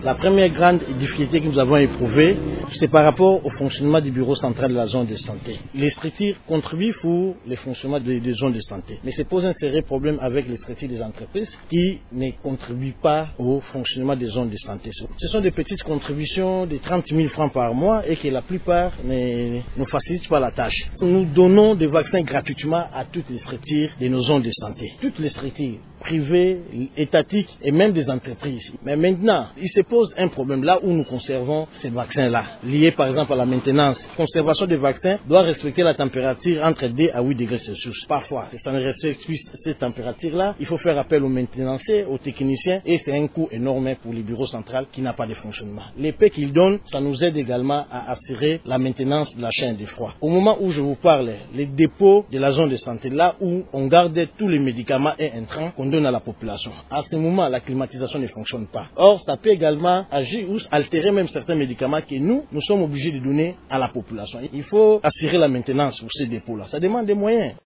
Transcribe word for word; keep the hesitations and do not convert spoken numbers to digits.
La première grande difficulté que nous avons éprouvée, c'est par rapport au fonctionnement du bureau central de la zone de santé. Les structures contribuent pour le fonctionnement des, des zones de santé, mais se pose un sérieux problème avec les structures des entreprises qui ne contribuent pas au fonctionnement des zones de santé. Ce sont des petites contributions de trente mille francs par mois et que la plupart ne nous facilitent pas la tâche. Nous donnons des vaccins gratuitement à toutes les structures de nos zones de santé. Toutes les structures privées, étatiques et même des entreprises. Mais maintenant, il se pose un problème là où nous conservons ces vaccins-là, liés par exemple à la maintenance. La conservation des vaccins doit respecter la température entre deux à huit degrés Celsius. Parfois, si ça ne respecte plus cette température-là, il faut faire appel aux maintenanciers, aux techniciens et c'est un coût énorme pour le bureau central qui n'a pas de fonctionnement. Les paix qu'ils donnent, ça nous aide également à assurer la maintenance de la chaîne de froid. Au moment où je vous parle, les dépôts de la zone de santé, là où on garde tous les médicaments et intrants qu'on donne à la population. À ce moment, la climatisation ne fonctionne pas. Or, ça peut également agir ou altérer même certains médicaments que nous, nous sommes obligés de donner à la population. Il faut assurer la maintenance pour ces dépôts-là. Ça demande des moyens.